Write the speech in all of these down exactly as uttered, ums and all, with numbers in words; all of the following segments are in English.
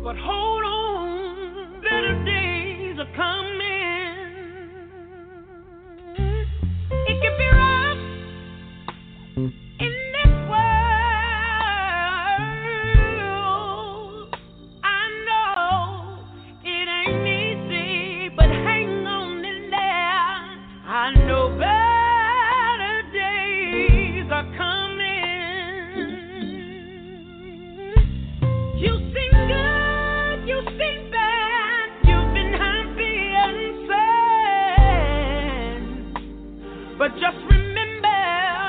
But hold on, better days are coming. It can be rough in this world. I know it ain't easy, but hang on in there. I know better days are coming. You sing good, you sing bad, you've been happy and sad. But just remember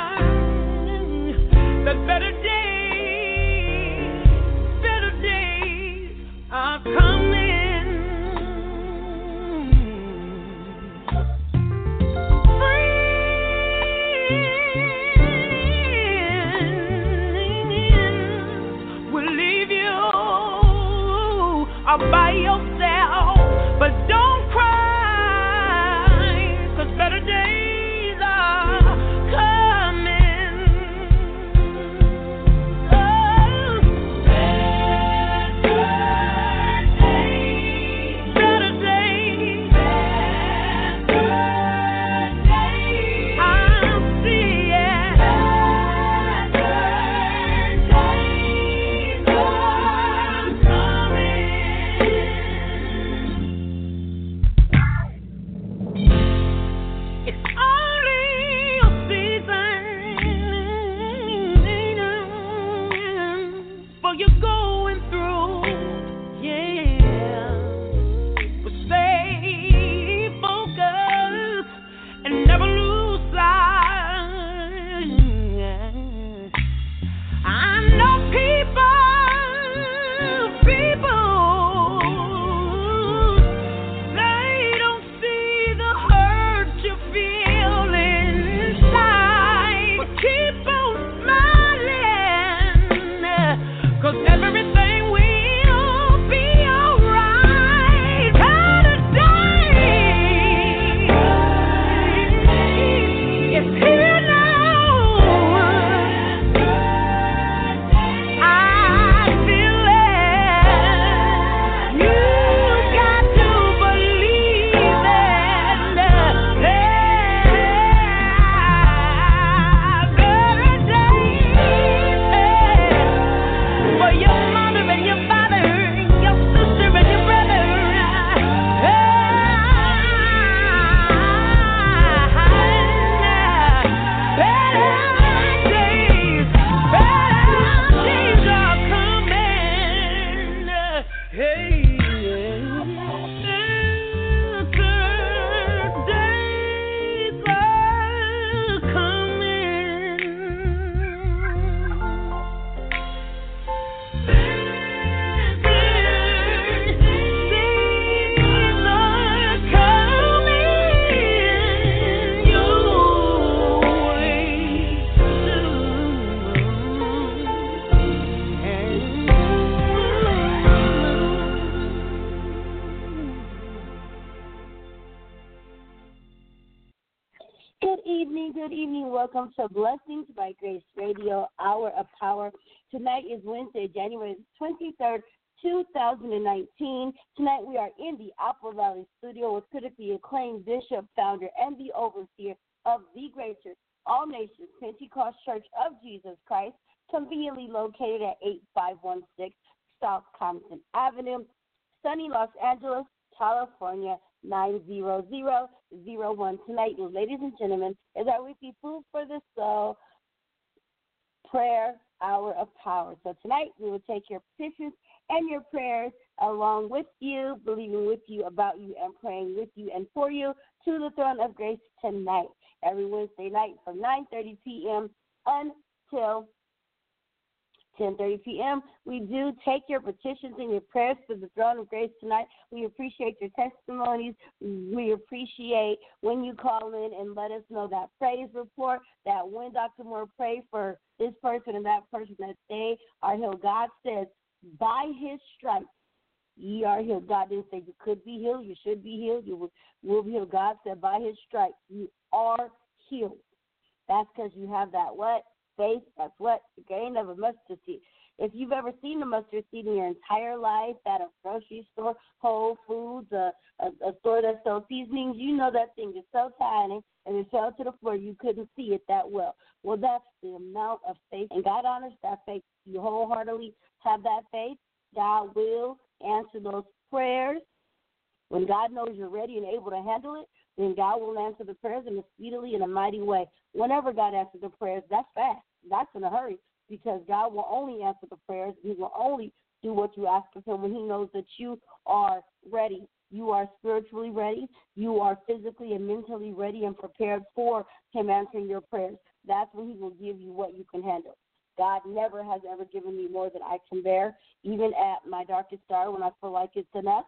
that better days, better days are coming. Friends will leave you all by yourself, but don't cry, 'cause better days are coming. Oh, better days, better days, better days. I see it. Better days are coming. It's only a season for you going through, yeah. But stay focused and never lose sight. I know people, people, they don't see the hurt you feel inside. But keep on smiling, 'cause everything will be alright. Better days, it's here now. I feel it. You got to believe it. Better days for your mother and your father, your sister and your brother. Better days, better days are coming. Hey, better days are coming. Good evening, good evening. Welcome to Blessings by Grace Radio, Hour of Power. Tonight is Wednesday, January twenty-third, two thousand nineteen. Tonight we are in the Apple Valley studio with critically acclaimed bishop, founder, and the overseer of the Great Church, All Nations Pentecost Church of Jesus Christ, conveniently located at eight five one six South Compton Avenue, sunny Los Angeles, California, nine zero zero zero one. Tonight, ladies and gentlemen, is our weekly Food for the Soul prayer hour of power. So tonight, we will take your petitions and your prayers along with you, believing with you, about you, and praying with you and for you to the throne of grace tonight, every Wednesday night from nine thirty p.m. until ten thirty p.m. We do take your petitions and your prayers to the throne of grace tonight. We appreciate your testimonies. We appreciate when you call in and let us know that praise report, that when Doctor Moore prayed for this person and that person, that they are healed. God says, by his stripes, ye are healed. God didn't say you could be healed, you should be healed, you will, will be healed. God said, by his stripes, you are healed. That's because you have that what? Faith. That's what? The grain of a mustard seed. If you've ever seen a mustard seed in your entire life at a grocery store, Whole Foods, a, a, a store that sells seasonings, you know that thing is so tiny and it fell to the floor you couldn't see it that well. Well, that's the amount of faith, and God honors that faith. You wholeheartedly have that faith, God will answer those prayers. When God knows you're ready and able to handle it, then God will answer the prayers in a speedily and a mighty way. Whenever God answers the prayers, that's fast. That's in a hurry, because God will only answer the prayers. He will only do what you ask of him when he knows that you are ready. You are spiritually ready. You are physically and mentally ready and prepared for him answering your prayers. That's when he will give you what you can handle. God never has ever given me more than I can bear. Even at my darkest hour, when I feel like it's enough,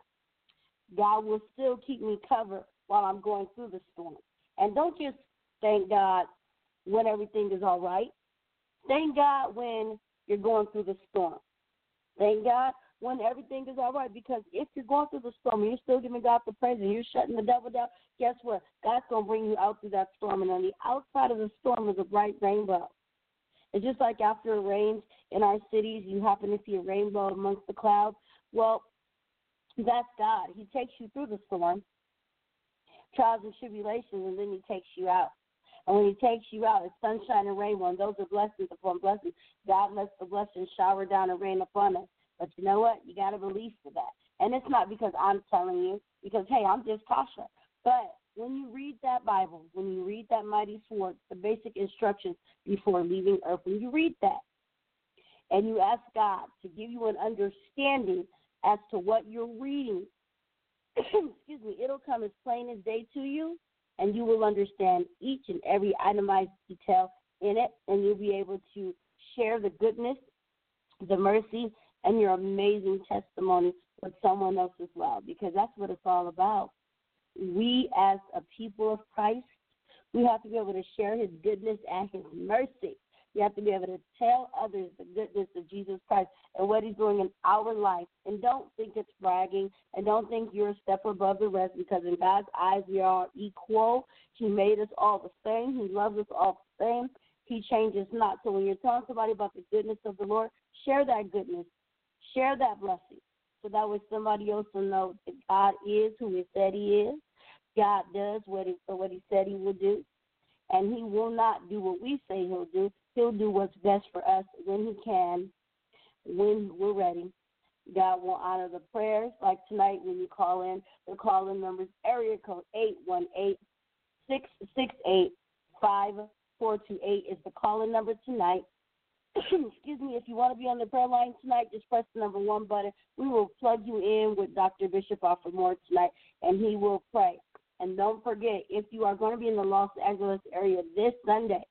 God will still keep me covered while I'm going through the storm. And don't just thank God when everything is all right. Thank God when you're going through the storm. Thank God when everything is all right, because if you're going through the storm and you're still giving God the praise and you're shutting the devil down, guess what? God's going to bring you out through that storm, and on the outside of the storm is a bright rainbow. It's just like after it rains in our cities, you happen to see a rainbow amongst the clouds. Well, that's God. He takes you through the storm, trials and tribulations, and then he takes you out. And when he takes you out, it's sunshine and rainbow, and those are blessings upon blessings. God lets the blessings shower down and rain upon us. But you know what? You got to believe for that. And it's not because I'm telling you, because, hey, I'm just Tasha. But when you read that Bible, when you read that mighty sword, the basic instructions before leaving earth, when you read that and you ask God to give you an understanding as to what you're reading, excuse me, it'll come as plain as day to you, and you will understand each and every itemized detail in it, and you'll be able to share the goodness, the mercy, and your amazing testimony with someone else as well, because that's what it's all about. We, as a people of Christ, we have to be able to share his goodness and his mercy. We have to be able to tell others the goodness of Jesus Christ and what he's doing in our life. And don't think it's bragging, and don't think you're a step above the rest, because in God's eyes we are equal. He made us all the same. He loves us all the same. He changes not. So when you're telling somebody about the goodness of the Lord, share that goodness. Share that blessing, so that way somebody else will know that God is who he said he is. God does what he, what he said he will do, and he will not do what we say he'll do. He'll do what's best for us when he can, when we're ready. God will honor the prayers. Like tonight when you call in, the call-in number is area code eight one eight, six six eight, five four two eight is the call-in number tonight. Excuse me, if you want to be on the prayer line tonight, just press the number one button. We will plug you in with Doctor Bishop Alfred Moore tonight, and he will pray. And don't forget, if you are going to be in the Los Angeles area this Sunday,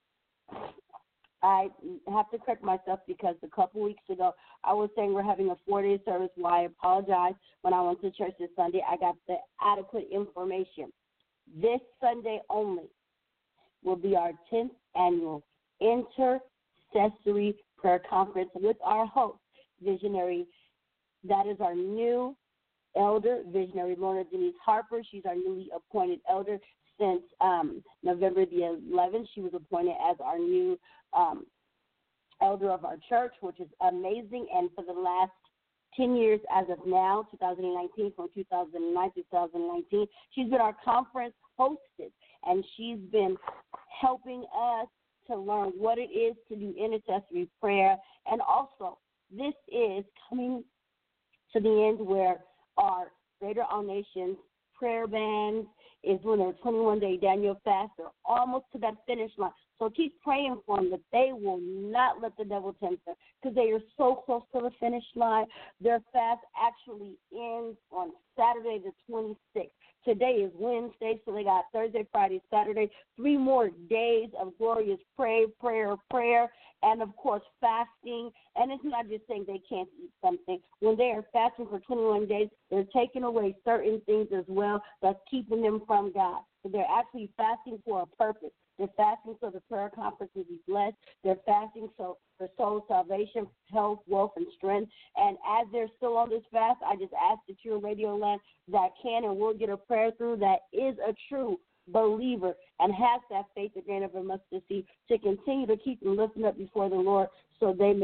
I have to correct myself, because a couple weeks ago I was saying we're having a four-day service. Well, I apologize. When I went to church this Sunday, I got the adequate information. This Sunday only will be our tenth annual Intercessory Prayer Conference with our host, Visionary. That is our new elder, Visionary Lorna Denise Harper. She's our newly appointed elder since um, November the eleventh. She was appointed as our new um, elder of our church, which is amazing. And for the last ten years as of now, two thousand nineteen, from two thousand nine to two thousand nineteen, she's been our conference hostess, and she's been helping us to learn what it is to do intercessory prayer. And also, this is coming to the end where our Greater All Nations prayer band is doing their twenty-one day Daniel fast. They're almost to that finish line. So keep praying for them that they will not let the devil tempt them, because they are so close to the finish line. Their fast actually ends on Saturday the twenty-sixth. Today is Wednesday, so they got Thursday, Friday, Saturday, three more days of glorious prayer, prayer, prayer, and, of course, fasting. And it's not just saying they can't eat something. When they are fasting for twenty-one days, they're taking away certain things as well that's keeping them from God. So they're actually fasting for a purpose. They're fasting so the prayer conference will be blessed. They're fasting so for soul salvation, health, wealth, and strength. And as they're still on this fast, I just ask that you're Radio Land that can and will get a prayer through that is a true believer and has that faith, the grain of a mustard seed, to continue to keep them lifting up before the Lord so they may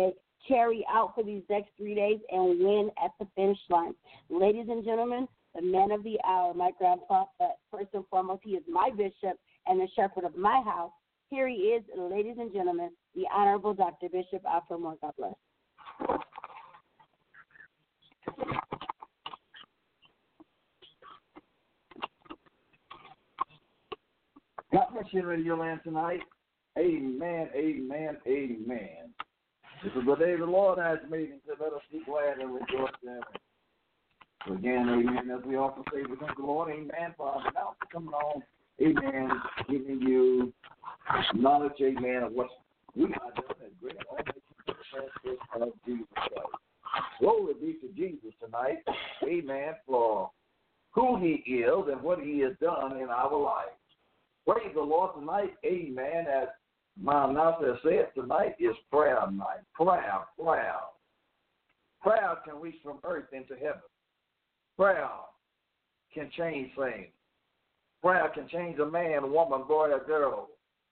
carry out for these next three days and win at the finish line. Ladies and gentlemen, the man of the hour, my grandpa, but first and foremost, he is my bishop and the shepherd of my house. Here he is, ladies and gentlemen, the Honorable Doctor Bishop Alfred Moore. God bless. God bless you, Radio Land tonight. Amen, amen, amen. This is the day the Lord has made, and so let us be glad and rejoice in it. So again, amen, as we often say, we thank the Lord, amen, for our announcement coming on, amen, giving you knowledge, amen, of what we are doing as great all of Jesus Christ. Glory be to Jesus tonight, amen, for who he is and what he has done in our lives. Praise the Lord tonight, amen, as my announcer said, tonight is prayer night. Prayer, prayer. Prayer can reach from earth into heaven. Prayer can change things. Prayer can change a man, a woman, boy, or girl.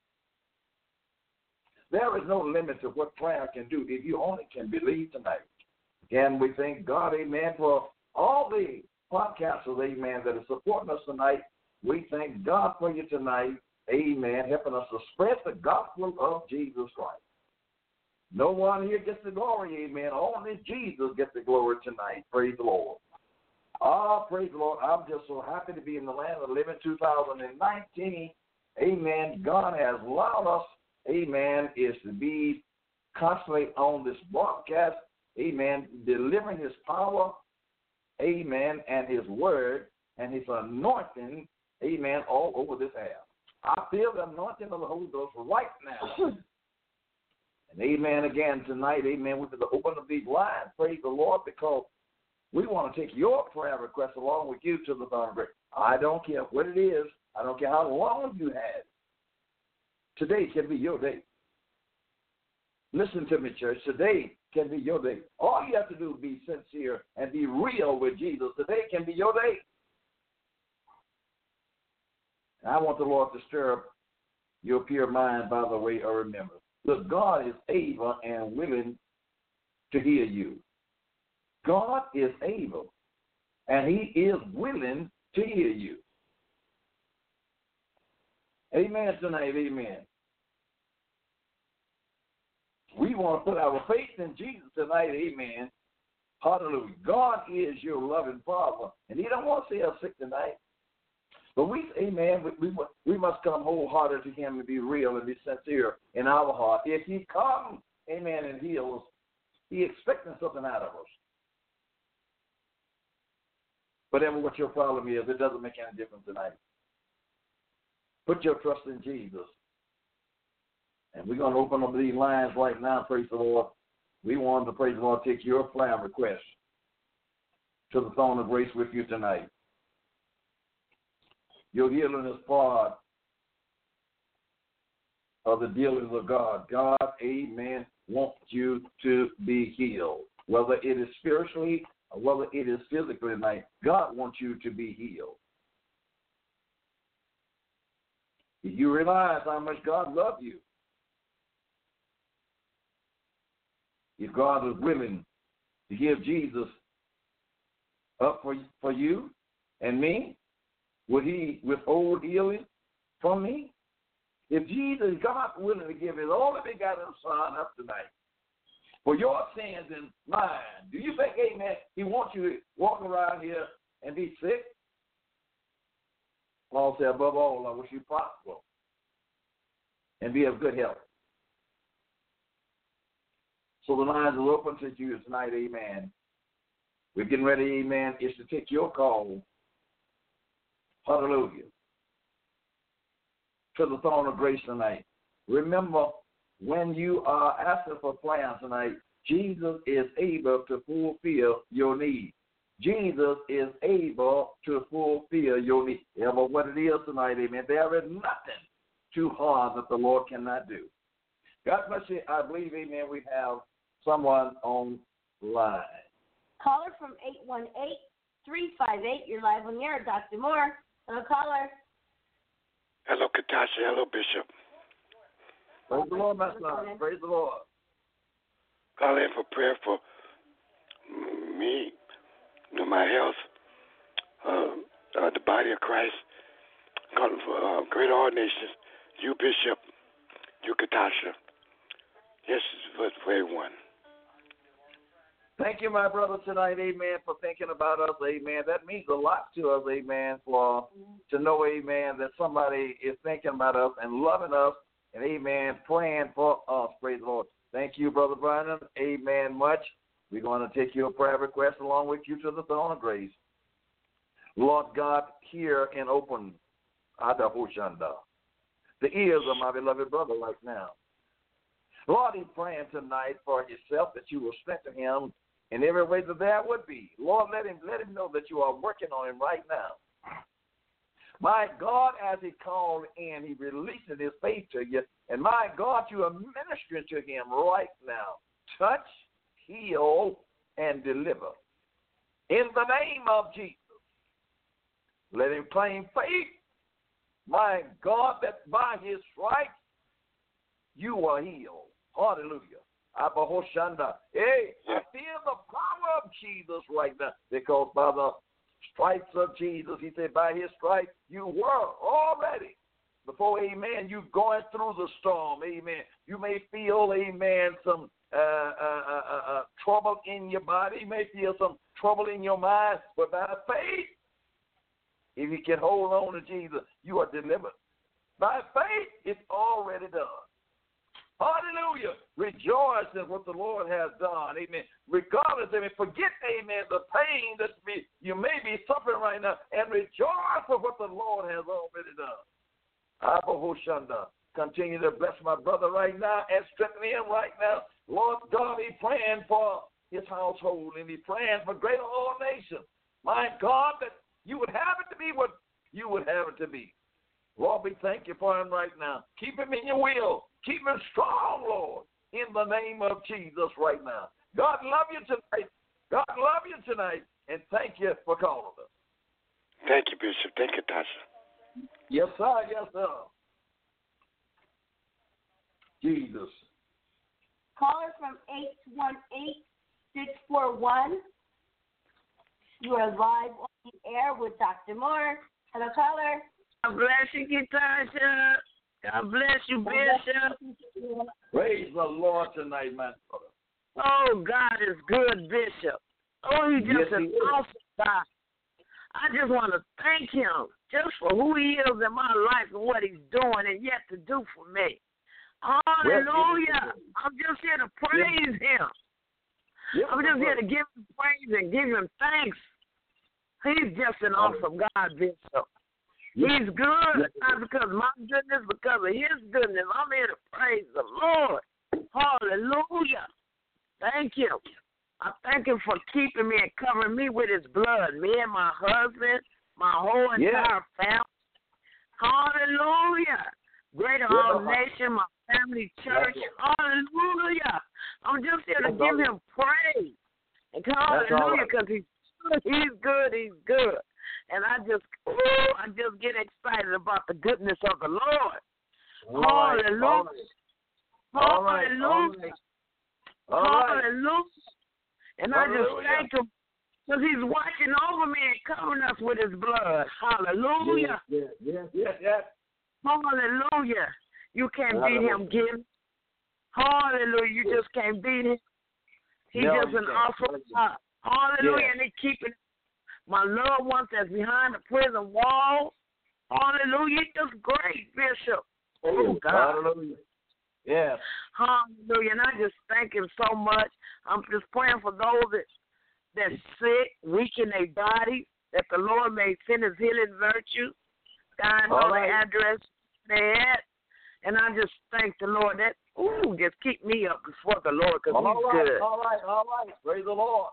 There is no limit to what prayer can do if you only can believe tonight. Again, we thank God, amen, for all the podcasters, amen, that are supporting us tonight. We thank God for you tonight, amen, helping us to spread the gospel of Jesus Christ. No one here gets the glory, amen. Only Jesus gets the glory tonight. Praise the Lord. Ah, praise the Lord. I'm just so happy to be in the land of the living two thousand nineteen. Amen. God has allowed us, amen, is to be constantly on this broadcast, amen, delivering his power, amen, and his word and his anointing, amen, all over this air. I feel the anointing of the Holy Ghost right now. And amen again tonight, amen, we're going to open up these lines, praise the Lord, because we want to take your prayer request along with you to the throne of grace. I don't care what it is. I don't care how long you had. Today can be your day. Listen to me, church. Today can be your day. All you have to do is be sincere and be real with Jesus. Today can be your day. And I want the Lord to stir up your pure mind by the way of remembrance. Look, God is able and willing to hear you. God is able, and he is willing to hear you. Amen tonight, amen. We want to put our faith in Jesus tonight, amen. Hallelujah. God is your loving Father, and he don't want to see us sick tonight. But we, amen, we, we, we must come wholehearted to him and be real and be sincere in our heart. If he comes, amen, and heals, he expecting something out of us. Whatever what your problem is, it doesn't make any difference tonight. Put your trust in Jesus. And we're going to open up these lines right now, praise the Lord. We want to, praise the Lord, take your prayer request to the throne of grace with you tonight. Your healing is part of the dealings of God. God, amen, wants you to be healed. Whether it is spiritually or whether it is physically tonight, God wants you to be healed. If you realize how much God loves you, if God is willing to give Jesus up for, for you and me, would he withhold healing from me? If Jesus, God willing to give his only begotten Son up tonight for your sins and mine, do you think, amen, he wants you to walk around here and be sick? Paul said, above all, I wish you prosper and be of good health. So the lines are open to you tonight, amen. We're getting ready, amen, is to take your call. Hallelujah. To the throne of grace tonight. Remember, when you are asking for plans tonight, Jesus is able to fulfill your need. Jesus is able to fulfill your need. Ever what it is tonight, amen. There is nothing too hard that the Lord cannot do. God bless you. I believe, amen, we have someone on line. Caller from eight one eight, three five eight. You're live on the air, Doctor Moore. Hello, caller. Hello, Katasha. Hello, Bishop. Praise the Lord, my son. Praise the Lord. calling for prayer for me, you know, my health, uh, uh, the body of Christ, calling for uh, great all nations, you, Bishop, you, Katasha. Yes, for, for everyone. Thank you, my brother, tonight, amen, for thinking about us, amen. That means a lot to us, amen, for to know, amen, that somebody is thinking about us and loving us and, amen, praying for us. Praise the Lord. Thank you, Brother Brandon, amen, much. We're going to take your prayer request along with you to the throne of grace. Lord God, hear and open Adahushanda, the ears of my beloved brother right now. Lord, he's praying tonight for himself that you will strengthen him in every way that there would be. Lord, let him let him know that you are working on him right now. My God, as he called in, he releases his faith to you. And my God, you are ministering to him right now. Touch, heal, and deliver. In the name of Jesus, let him claim faith. My God, that by his stripes you are healed. Hallelujah. Abahoshanda. Hey, I feel the power of Jesus right now, because by the stripes of Jesus, he said, by his stripes you were already. Before, amen, you going through the storm, amen. You may feel, amen, some uh, uh, uh, uh, trouble in your body. You may feel some trouble in your mind, but by faith, if you can hold on to Jesus, you are delivered. By faith, it's already done. Hallelujah. Rejoice in what the Lord has done. Amen. Regardless, amen, forget, amen, the pain that you may be suffering right now, and rejoice for what the Lord has already done. Abba Hoshanda. Continue to bless my brother right now and strengthen him right now. Lord God, he's praying for his household, and he's praying for greater all nations. My God, that you would have it to be what you would have it to be. Lord, we thank you for him right now. Keep him in your will. Keep him strong, Lord, in the name of Jesus right now. God love you tonight. God love you tonight, and thank you for calling us. Thank you, Bishop. Thank you, Tasha. Yes, sir. Yes, sir. Jesus. Caller from eight one eight, six four one. You are live on the air with Doctor Moore. Hello, caller. God bless you, Katasha. God bless you, Bishop. Praise the Lord tonight, my brother. Oh, God is good, Bishop. Oh, he's just Yes, an he is. awesome God. I just want to thank him just for who he is in my life and what he's doing and yet to do for me. Hallelujah. I'm just here to praise him. Yes, I'm just here brother. to give him praise and give him thanks. He's just an awesome God, Bishop. He's good, not because of my goodness, because of his goodness. I'm here to praise the Lord. Hallelujah. Thank you. I thank him for keeping me and covering me with his blood, me and my husband, my whole entire Yeah. family. Hallelujah. Greater All Nation, my family church. Hallelujah. I'm just here to give him praise. And hallelujah, because he's good, he's good, he's good. And I just, ooh, I just get excited about the goodness of the Lord. All right, Hallelujah. all right, all Hallelujah. all right. Hallelujah. And I just Hallelujah. thank him because he's watching over me and covering us with his blood. Hallelujah. Yes, yes, yes, yes. Hallelujah. You can't beat him, Gil. Hallelujah. You just can't beat him. He's No, just you an can't. awesome God. Hallelujah. Yes. And he's keeping my loved ones that's behind the prison wall. Hallelujah. He's just great, Bishop. Oh, God. Hallelujah. Yes. Hallelujah. And I just thank him so much. I'm just praying for those that that's sick, weak in their body, that the Lord may send his healing virtue. God know All the right. address they're at. And I just thank the Lord. That, ooh, just keep me up before the Lord because All he's right, good. all right, all right. Praise the Lord.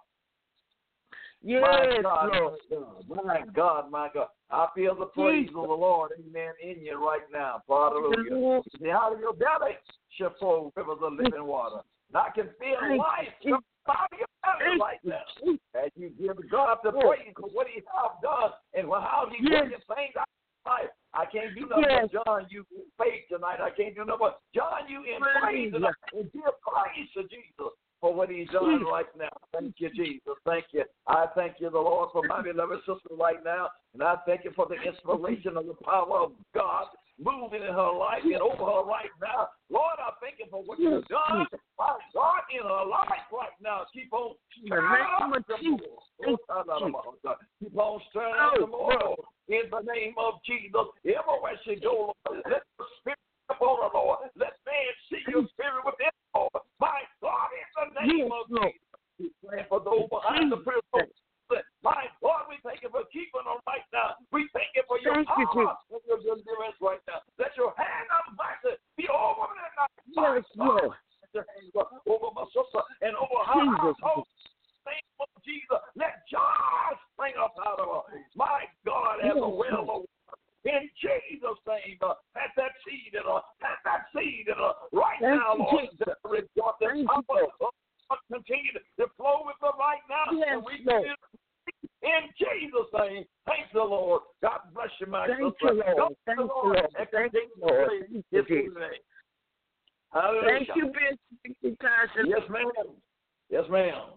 Yes, My God, Lord. my God, my God, my God. I feel the praise Jesus. of the Lord, amen, in you right now. Hallelujah. See, out of your belly shall flow rivers of living water. And I can feel Thank life you. come out of your belly Thank right you. now. As you give God the praise for what he has done and how he Yes. working things out of life. I can't do nothing Yes. but John, you in faith tonight. I can't do nothing but John, you in praise Praise tonight. And give praise to Jesus for be done right now. Thank you, Jesus. Thank you. I thank you, the Lord, for my beloved sister right now. And I thank you for the inspiration of the power of God moving in her life and over her right now. Lord, I thank you for what you've done. My God, in her life right now. Keep on stirring up the Lord. Keep on stirring up the Lord. In the name of Jesus. Everywhere she goes, let the Spirit upon her, Lord. Let man see your Spirit within her, Lord. My God, in the name of Jesus. We pray for those behind the prison. My God, we thank you for keeping them right now. We thank you for your Thank you, power and your deliverance right now. Let your hand of mercy be over them now. Yes, Lord. Let your hand go over my sister and over her household. Name of Jesus. Let joy spring up out of her. My God, as a well, in Jesus' name, uh, have that seed in her. Have that seed in her right Thank now, you, Lord. Jesus. Rejoice and power continue to flow with her right now. Yes, and we Lord. in Jesus' name. Thank the Lord. God bless you, my Thank sister. you, Lord. God Thank the you, Lord. Lord. And Thank you, continue to Lord. praise Thank you, His Jesus. holy name. Hallelujah. Thank you, Bishop Tyson. Yes, ma'am. Yes, ma'am.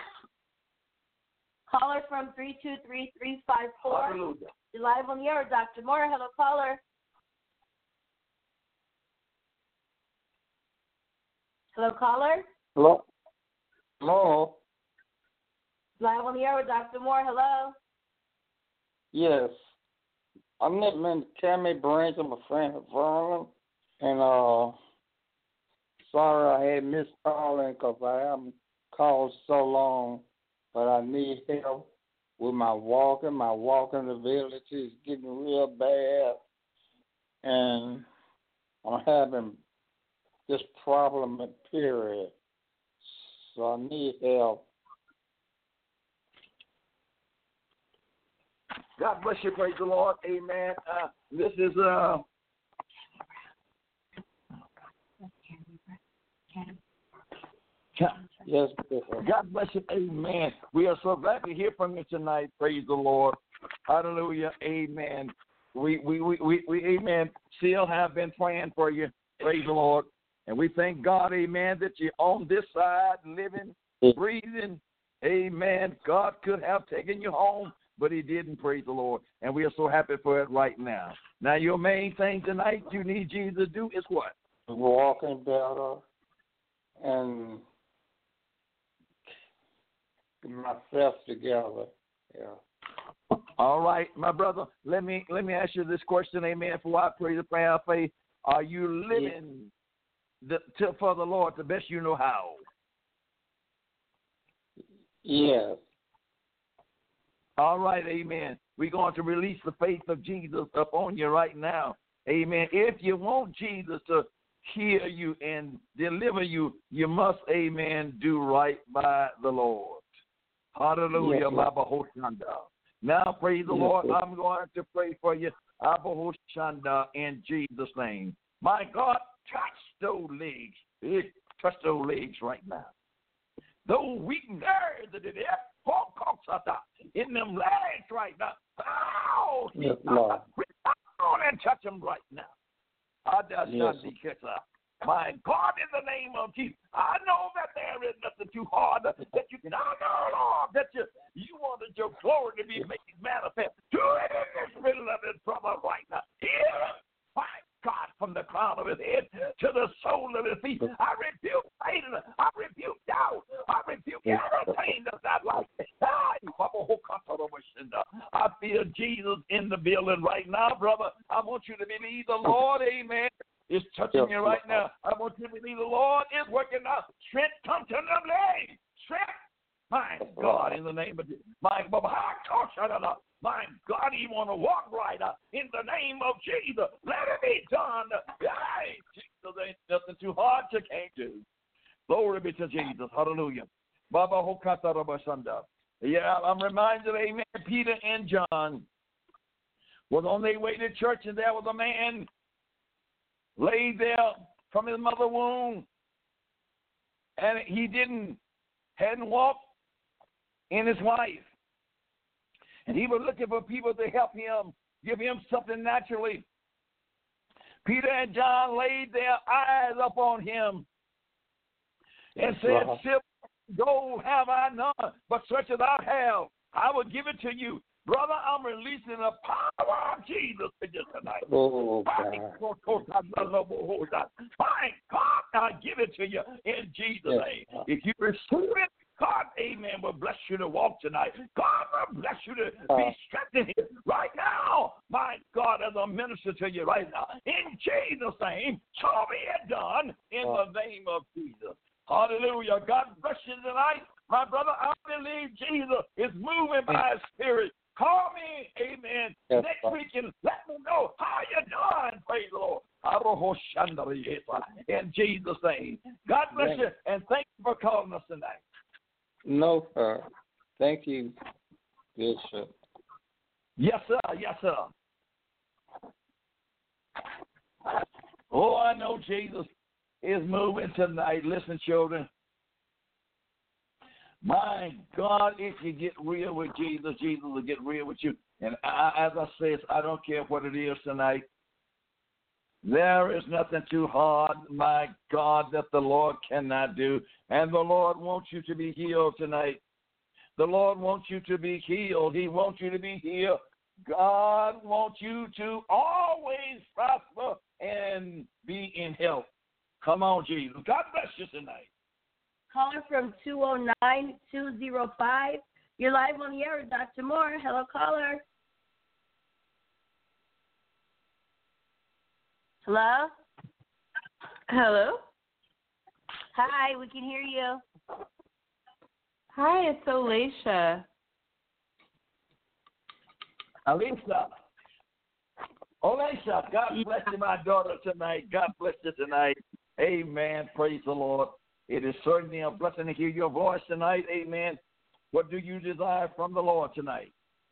Caller from three two three, three five four. Hallelujah. You're live on the air, Doctor Moore. Hello, caller. Hello, caller. Hello? Hello? Live on the air with Doctor Moore. Hello. Yes. I'm Nitman Tammy Branch. I'm a friend of Vernon. And, uh, sorry I had missed calling because I haven't called so long. But I need help with my walking. My walking ability is getting real bad. And I'm having this problem, period. So I need help. God bless you. Praise the Lord. Amen. Uh, this is uh. Yes, Bishop. God bless you. Amen. We are so glad to hear from you tonight. Praise the Lord. Hallelujah. Amen. We we we we, we amen. Still have been praying for you. Praise the Lord. And we thank God, amen, that you're on this side, living, breathing. Amen. God could have taken you home, but He didn't. Praise the Lord. And we are so happy for it right now. Now, your main thing tonight you need Jesus to do is what? Walking better and get myself together. Yeah. All right, my brother. Let me let me ask you this question, amen. For I pray the prayer of faith. Are you living the, to, for the Lord the best you know how? Yes. All right, amen. We're going to release the faith of Jesus upon you right now. Amen. If you want Jesus to heal you and deliver you, you must, amen, do right by the Lord. Hallelujah. Yes, now, praise the yes, Lord. yes. I'm going to pray for you. Abahoshanda, in Jesus' name. My God, touch those legs. Touch those legs right now. Those weak nerves that are there, in them legs right now. Oh, Yes, Lord. on and touch them right now. Yes. My God, in the name of Jesus, I know that there is nothing too hard that you can. I know, Lord, that you you wanted your glory to be made manifest. Do it in this middle of this brother right now. Here, my God, from the crown of his head to the sole of his feet. I rebuke Satan. I rebuke doubt. I rebuke everything that's not like it. I feel Jesus in the building right now, brother. I want you to believe the Lord, amen, is touching you right now. I want you to believe the Lord is working out. Strength come to them legs. Strength. My God, in the name of Jesus. My God, my God, He want to walk right up in the name of Jesus. Let it be done. Hey, Jesus, ain't nothing too hard you can't do. Glory be to Jesus. Hallelujah. Baba Hokata Rabashanda. Yeah, I'm reminded, amen, Peter and John was on their way to church, and there was a man laid there from his mother's womb, and he didn't, hadn't walked in his life. And he was looking for people to help him, give him something naturally. Peter and John laid their eyes upon him and said, Wow. Silver gold have I none, but such as I have, I will give it to you. Brother, I'm releasing the power of Jesus to you tonight. Oh, God. My God, I give it to you in Jesus' yes. name. If you receive it, God, amen, will bless you to walk tonight. God will bless you to be strengthened here right now. My God, as I minister to you right now, in Jesus' name, so be it done in the name of Jesus. Hallelujah. God bless you tonight. My brother, I believe Jesus is moving by His Spirit. Call me, amen, yes, next Father. week and let me know how you're doing. Praise the Lord. In Jesus' name. God bless Yes. you, and thank you for calling us tonight. No, sir. Thank you, Bishop. Yes, sir. Yes, sir. Oh, I know Jesus is moving tonight. Listen, children. My God, if you get real with Jesus, Jesus will get real with you. And I, as I said, I don't care what it is tonight. There is nothing too hard, my God, that the Lord cannot do. And the Lord wants you to be healed tonight. The Lord wants you to be healed. He wants you to be healed. God wants you to always prosper and be in health. Come on, Jesus. God bless you tonight. Caller from two oh nine, two oh five. You're live on the air with Doctor Moore. Hello, caller. Hello? Hello? Hi, we can hear you. Hi, it's Alicia. Alicia. Alicia, God bless you, my daughter, tonight. God bless you tonight. Amen. Praise the Lord. It is certainly a blessing to hear your voice tonight. Amen. What do you desire from the Lord tonight?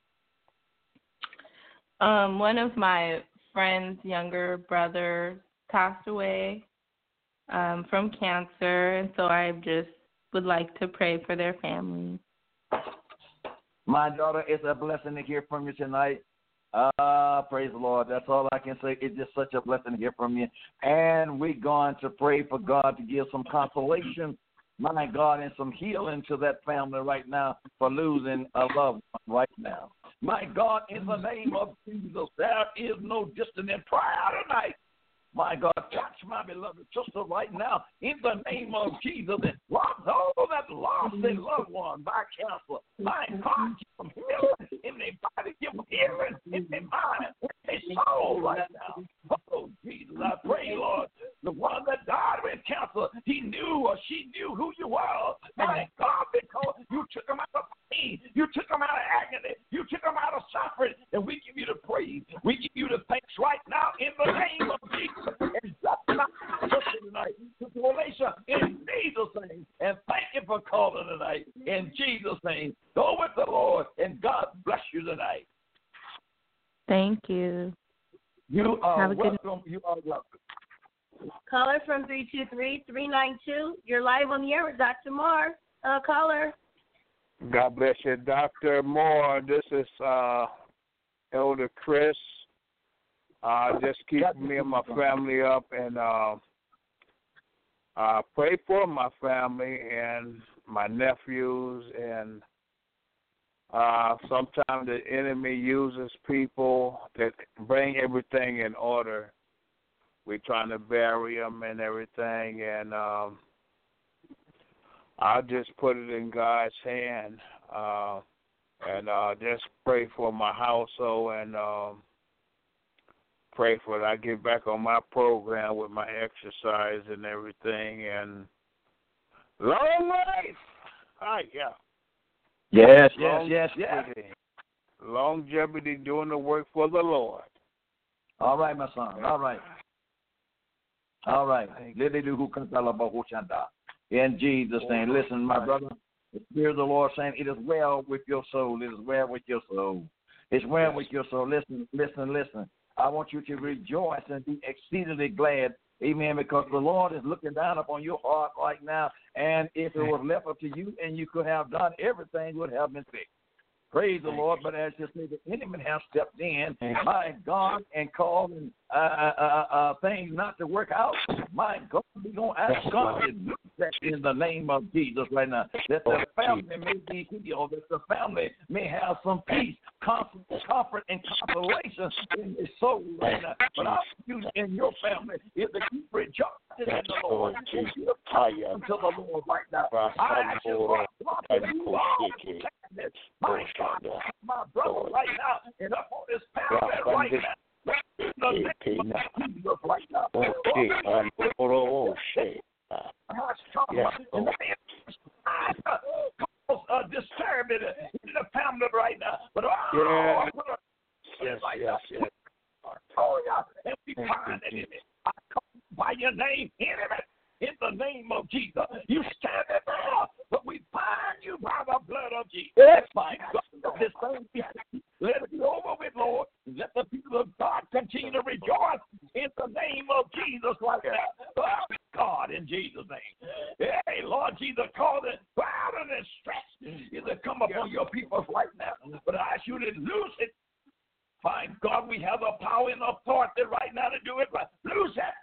Um, one of my friend's younger brother passed away um, from cancer, and so I just would like to pray for their family. My daughter, it's a blessing to hear from you tonight. Uh, praise the Lord. That's all I can say. It's just such a blessing to hear from you. And we're going to pray for God to give some consolation, my God, and some healing to that family right now for losing a loved one right now. My God, in the name of Jesus, there is no distance in prayer tonight. My God, touch my beloved sister right now in the name of Jesus. And lost all that lost their loved one by cancer. My God, give them healing in their body, give them healing in their mind, in their soul right now. Oh, Jesus, I pray, Lord, the one that died with cancer, he knew or she knew who you were. My God, because you took them out of pain, you took them out of agony, you took them out of suffering, and we give you the praise. We give you the thanks right now in the name of Jesus. And that's my sister tonight, Sister Alicia, in Jesus' name. And thank you for calling tonight. In Jesus' name. Go with the Lord, and God bless you tonight. Thank you. You are Have a good welcome. You are welcome. Caller from three two three, three nine two. You're live on the air with Doctor Moore. Hello, caller. God bless you, Doctor Moore. This is uh, Elder Chris. Uh, just keep me and my family up, and uh, uh, pray for my family and my nephews. And uh, sometimes the enemy uses people that bring everything in order. We're trying to bury them and everything, and um, I'll just put it in God's hand, uh, and uh, just pray for my household, and um, pray for it. I get back on my program with my exercise and everything, and long life. Hi, yeah. Yes, yes, Longevity. yes, yes. Longevity doing the work for the Lord. All right, my son. All right. All right. In Jesus' name. Listen, my brother, the Spirit of the Lord saying, it is well with your soul. It is well with your soul. It's well Yes. with your soul. Listen, listen, listen. I want you to rejoice and be exceedingly glad. Amen. Because the Lord is looking down upon your heart right now. And if it was left up to you and you could have done everything, would have been fixed. Praise the Lord. But as you say, the enemy has stepped in, my God, and called uh, uh, uh, uh, things not to work out. My God, we're going to ask God to do that in the name of Jesus right now. That the family may be healed, that the family may have some peace, comfort, comfort and consolation in their soul right now. But I you in your family is to keep rejoicing in the Lord. And give thanks unto the Lord right now. I ask you, Lord, you all sadness. My God, my brother right now, and up on this path right now. In the name of Jesus right now. Oh, shit. Cause a disturbance in the family right now. But oh, yes, yes, yes. Oh, yeah, and we find it in it. I come by your name, enemy, in the name of Jesus. You stand it now, but we find you by the blood of Jesus. Yes, my God, this thing, let it be over with, Lord. Let the people of God continue to rejoice in the name of Jesus right now. Oh, God, in Jesus' name. Hey, Lord Jesus, call it violence and stress is to come upon your people right now. But I ask you to loose it. Fine, God, we have the power and authority right now to do it. Right. Loose that.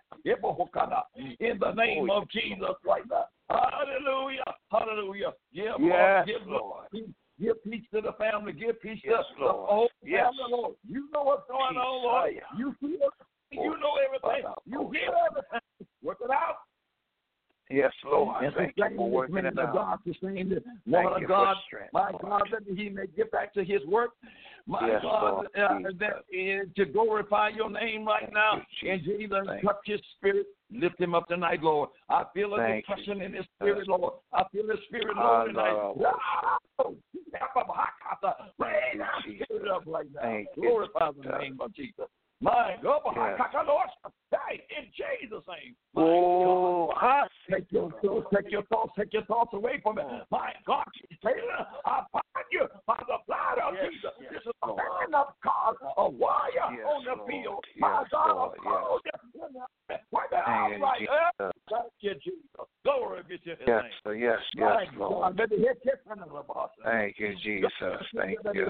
In the name of Jesus right now. Hallelujah. Hallelujah. Give, yes, give, Lord. Lord. Give peace to the family. Give peace yes, to the whole yes. family, Lord. You know what's going Jesus. on, Lord. You feel You know everything. You hear everything. Work it out. Yes, Lord. And thank you for working it out. God, sustain the Thank woman you of God, for strength, my Lord. God, that he may get back to his work. My yes, God, Lord, uh, that is to glorify your name right thank now. You, and Jesus, thank touch his spirit. Lift him up tonight, Lord. I feel a thank depression you. in his spirit, yes. Lord. I feel his spirit, Lord, tonight. Oh, Raise it up right now. Thank Glorify you. the name of Jesus. My God, yes. hey, in Jesus' name. Oh, take your thoughts, take your thoughts, take your thoughts away from it. My God, I find you by the blood of yes, Jesus. Yes, this is Lord. a man of God, a warrior yes, on the Lord. field. Yes, My God, Lord. a soldier. Right now, right there. Thank you, Jesus. Glory be to his yes, name. Sir. Yes, My yes, Lord. God, Thank you, Jesus. Thank you.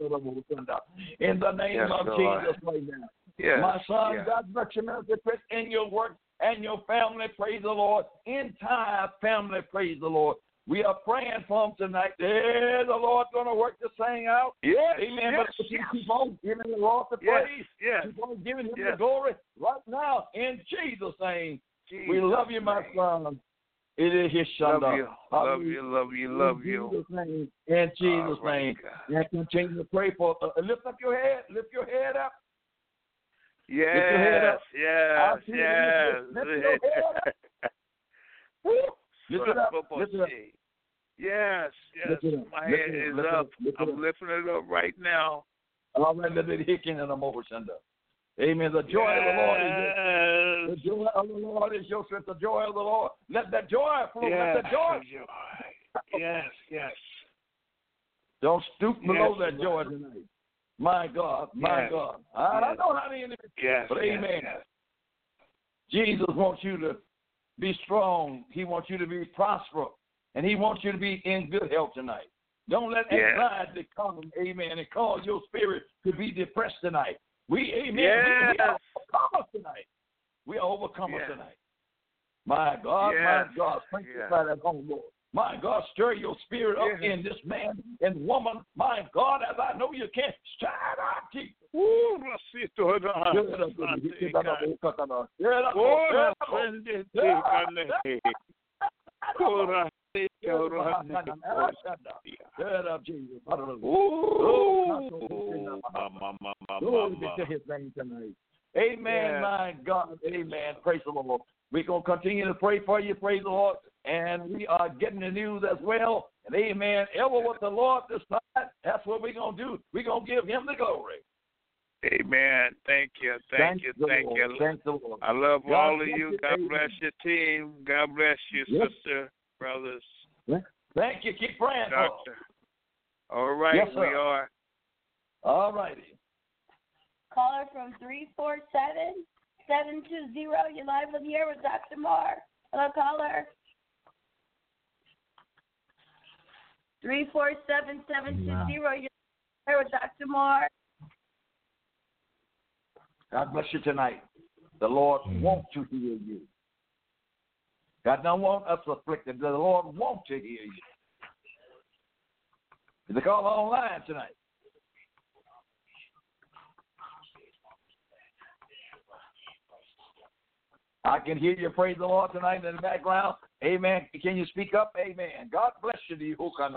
In the name yes, of Lord. Jesus right now. Yes, My son, yes. God bless you, Minister Chris, in your work and your family. Praise the Lord. Entire family, praise the Lord. We are praying for them tonight. Yeah, the Lord's going to work this thing out. Yes, Amen. yes, but yes. keep on giving the Lord the yes, praise. yes. Keep on giving him yes. the glory right now in Jesus' name. Jesus we love you, my name. son. It is his Love shunda. you, love you, love you, love in you. Jesus' name. In Jesus' right, name. God. And continue to pray for. Uh, lift up your head. Lift your head up. Yes, lift your head up. yes, yes. yes. Lift your head up. Lift it up. Lift it up. Yes, yes. Lift it up. My lift head it is lift up. It lift I'm it up. lifting it up right now. All right, let it hit in the motion. Amen. The joy yes. of the Lord is your, the joy of the Lord is your strength. The joy of the Lord. Let that joy flow. Yes. Let that joy. Yes, yes. Don't stoop below yes, that joy tonight. My God, my yes. God. I yes. don't know how the enemy. Yes, but yes, amen. Yes. Jesus wants you to be strong. He wants you to be prosperous. And he wants you to be in good health tonight. Don't let yes. anxiety come, amen, and cause your spirit to be depressed tonight. We, amen, yes. we, we are overcomers tonight. We are overcomers yes. tonight. My God, yes. my God, thank you yes. for that home, Lord. My God, stir your spirit up yes. in this man and woman. My God, as I know you can, stir it up, Jesus. Ooh, Rasito, Amen, my God. Amen. Praise the Lord. We're going to continue to pray for you. Praise the Lord. And we are getting the news as well. And amen. Ever what the Lord decides, that's what we're going to do. We're going to give him the glory. Amen. Thank you. Thank, thank you. Thank Lord. you. Thank the Lord. I love God all of bless you. you. God Amen. bless your team. God bless you, Yes. sister, brothers. Thank you. Keep praying. Doctor. All right. Yes, we sir. are. All righty. Caller from three four seven, seven two zero. You're live with here with Doctor Moore. Hello, caller. three four seven, seven two zero. You're here with Doctor Moore. God bless you tonight. The Lord wants to heal you. God don't want us afflicted. The Lord wants to hear you. Is the call online tonight? I can hear you praise the Lord tonight in the background. Amen. Can you speak up? Amen. God bless you.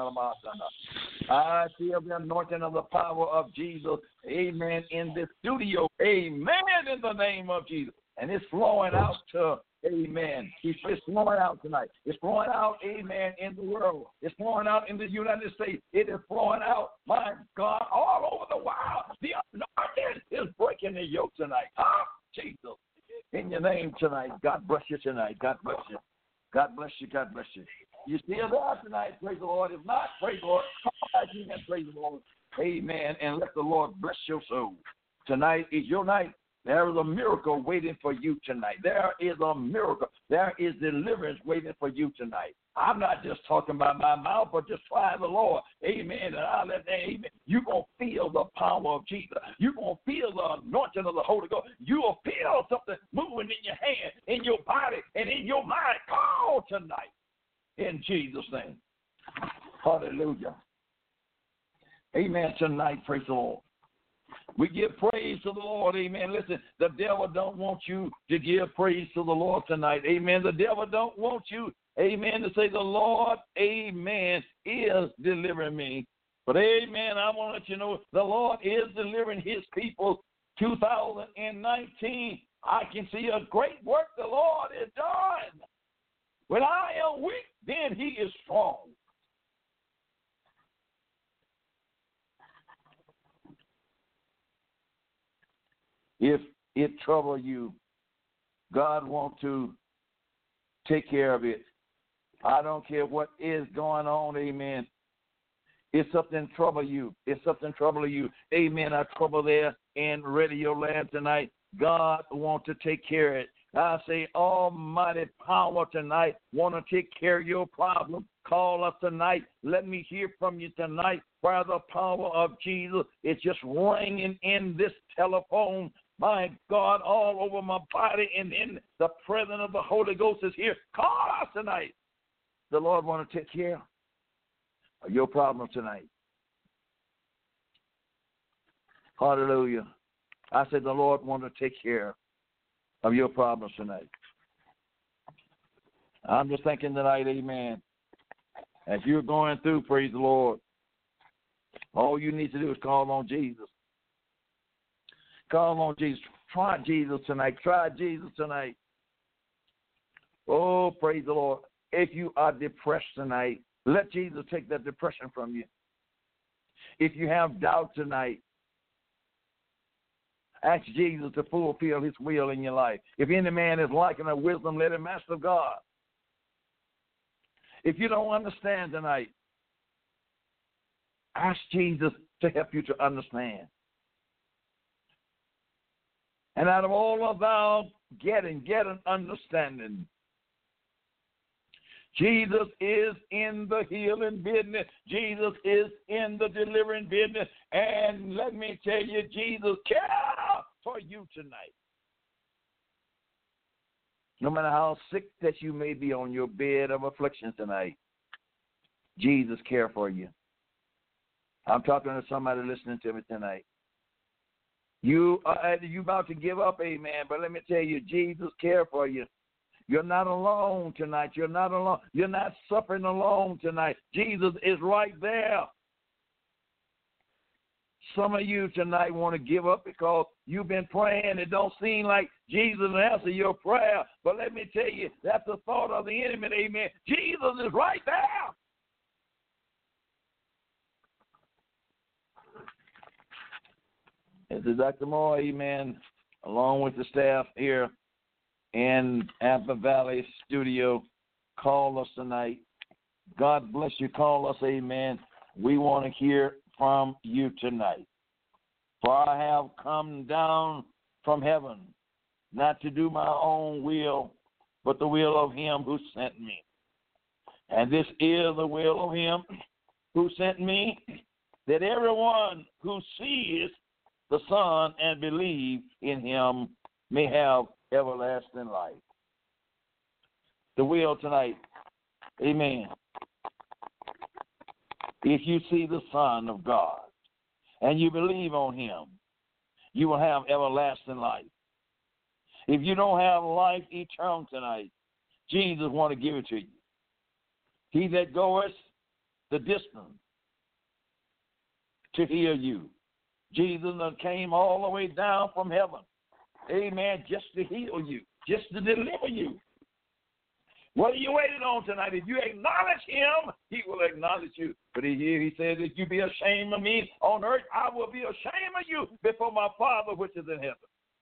I feel the anointing of the power of Jesus. Amen. In this studio. Amen. In the name of Jesus. And it's flowing out to, amen. It's flowing out tonight. It's flowing out, amen, in the world. It's flowing out in the United States. It is flowing out, my God, all over the world. The anointing is breaking the yoke tonight. Ah, Jesus. In your name tonight. God bless you tonight. God bless you. God bless you. God bless you. You still there tonight? Praise the Lord. If not, praise the Lord. Come back in and praise the Lord. Amen. And let the Lord bless your soul. Tonight is your night. There is a miracle waiting for you tonight. There is a miracle. There is deliverance waiting for you tonight. I'm not just talking by my mouth, but just try the Lord. Amen. And I'll let that, amen. You're going to feel the power of Jesus. You're going to feel the anointing of the Holy Ghost. You will feel something moving in your hand, in your body, and in your mind. Call tonight in Jesus' name. Hallelujah. Amen. Tonight, praise the Lord. We give praise to the Lord, amen. Listen, the devil don't want you to give praise to the Lord tonight, amen. The devil don't want you, amen, to say the Lord, amen, is delivering me. But, amen, I want to let you know the Lord is delivering his people. two thousand nineteen, I can see a great work the Lord has done. When I am weak, then he is strong. If it trouble you, God wants to take care of it. I don't care what is going on, amen. If something trouble you, if something trouble you, amen, I trouble there in radio land tonight. God wants to take care of it. I say almighty power tonight want to take care of your problem. Call us tonight. Let me hear from you tonight where the power of Jesus is just ringing in this telephone. My God, all over my body and in the presence of the Holy Ghost is here. Call us tonight. The Lord want to take care of your problem tonight. Hallelujah. I said the Lord want to take care of your problems tonight. I'm just thinking tonight, amen, as you're going through, praise the Lord, all you need to do is call on Jesus. Call on Jesus. Try Jesus tonight. Try Jesus tonight. Oh, praise the Lord. If you are depressed tonight, let Jesus take that depression from you. If you have doubt tonight, ask Jesus to fulfill his will in your life. If any man is lacking of wisdom, let him ask of God. If you don't understand tonight, ask Jesus to help you to understand. And out of all of thou getting, get an understanding. Jesus is in the healing business. Jesus is in the delivering business. And let me tell you, Jesus cares for you tonight. No matter how sick that you may be on your bed of affliction tonight, Jesus cares for you. I'm talking to somebody listening to me tonight. You are you about to give up, amen, but let me tell you, Jesus cares for you. You're not alone tonight. You're not alone. You're not suffering alone tonight. Jesus is right there. Some of you tonight want to give up because you've been praying. It don't seem like Jesus will answer your prayer. But let me tell you, that's the thought of the enemy, amen. Jesus is right there. This is Doctor Moore, amen, along with the staff here in Apple Valley Studio. Call us tonight. God bless you. Call us, amen. We want to hear from you tonight. For I have come down from heaven, not to do my own will, but the will of him who sent me. And this is the will of him who sent me, that everyone who sees the Son and believe in him may have everlasting life. the will tonight. Amen. If you see the Son of God and you believe on him, you will have everlasting life. If you don't have life eternal tonight, Jesus want to give it to you. He that goeth the distance to heal you. Jesus came all the way down from heaven, amen, just to heal you, just to deliver you. What are you waiting on tonight? If you acknowledge him, he will acknowledge you. But he, he says, if you be ashamed of me on earth, I will be ashamed of you before my Father which is in heaven.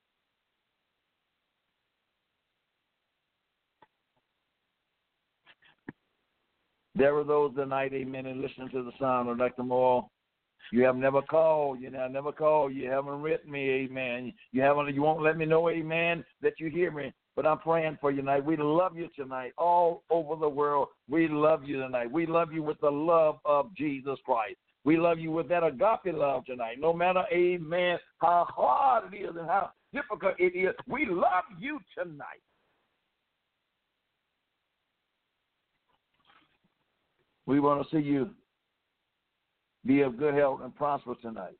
There are those tonight, amen, and listen to the sound of Doctor Moore. You have never called. You have never called. You haven't written me, amen. You haven't. You won't let me know, amen, that you hear me. But I'm praying for you tonight. We love you tonight all over the world. We love you tonight. We love you with the love of Jesus Christ. We love you with that agape love tonight. No matter, amen, how hard it is and how difficult it is, we love you tonight. We want to see you be of good health and prosper tonight.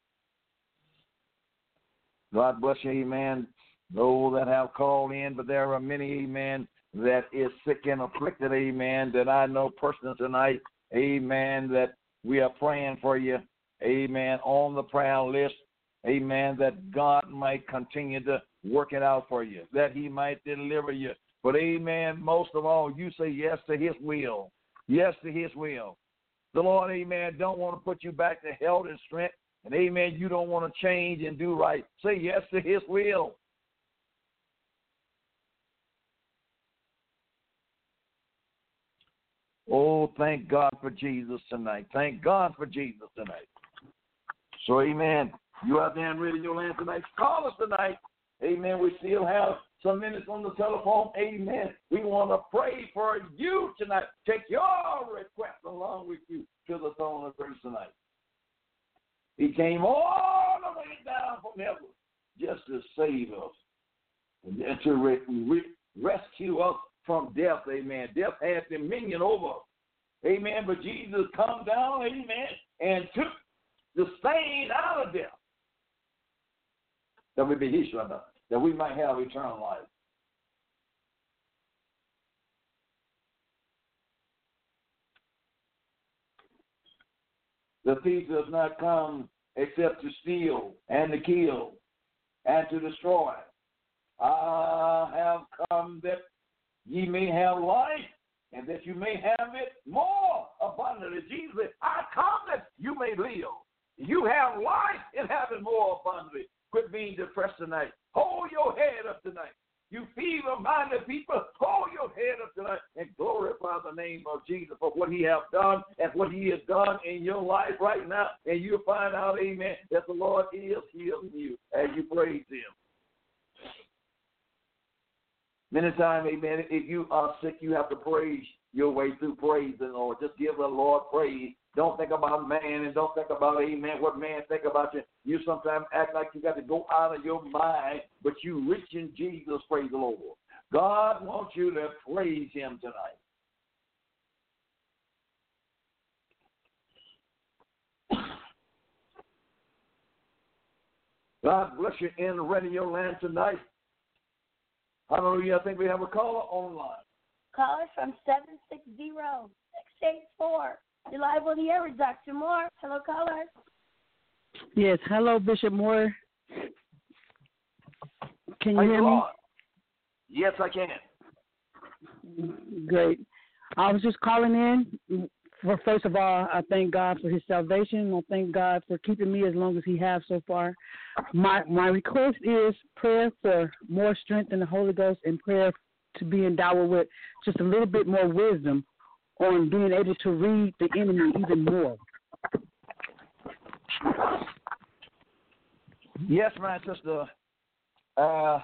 God bless you, amen. Those that have called in, but there are many, amen, that is sick and afflicted, amen, that I know personally tonight, amen, that we are praying for you, amen, on the prayer list, amen, that God might continue to work it out for you, that he might deliver you. But, amen, most of all, you say yes to his will. Yes to his will. The Lord, amen, don't want to put you back to health and strength. And, amen, you don't want to change and do right. Say yes to his will. Oh, thank God for Jesus tonight. Thank God for Jesus tonight. So, amen, you out there in Radio Land tonight, call us tonight. Amen. We still have some minutes on the telephone. Amen. We want to pray for you tonight. Take your request along with you to the throne of grace tonight. He came all the way down from heaven just to save us and to re- re- rescue us from death. Amen. Death had dominion over us. Amen. But Jesus come down, amen, and took the stain out of death. That we be his son, that we might have eternal life. The thief does not come except to steal and to kill and to destroy. I have come that ye may have life and that you may have it more abundantly. Jesus said, I come that you may live. You have life and have it more abundantly. Quit being depressed tonight. Hold your head up tonight. You feeble-minded people, hold your head up tonight and glorify the name of Jesus for what he has done and what he has done in your life right now. And you'll find out, amen, that the Lord is healing you as you praise him. Many times, amen, if you are sick, you have to praise your way through praise the Lord. Just give the Lord praise. Don't think about man and don't think about, amen, what man think about you. You sometimes act like you got to go out of your mind, but you rich in Jesus, praise the Lord. God wants you to praise him tonight. God bless you in Radio Land tonight. Hallelujah. I think we have a caller online. Caller from seven six zero, six eight four. You're live on the air with Doctor Moore. Hello, caller. Yes, hello, Bishop Moore. Can you Thank hear you, me? Lord. Yes, I can. Great. I was just calling in. For first of all, I thank God for his salvation. I thank God for keeping me as long as he has so far. My my request is prayer for more strength in the Holy Ghost and prayer to be endowed with just a little bit more wisdom on being able to read the enemy even more. Yes, my sister. Uh,